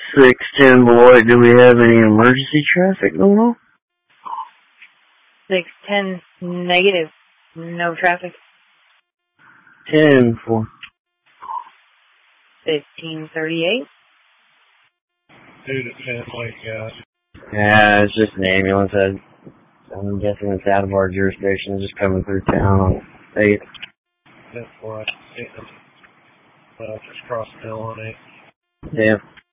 610 Beloit, do we have any emergency traffic going on? 610 negative. No traffic. 10 for 1538. 2 to 10, like, yeah, it's just an ambulance. I'm guessing it's out of our jurisdiction. It's just coming through town. Hey. That's why I just crossed the hill on it. Yeah.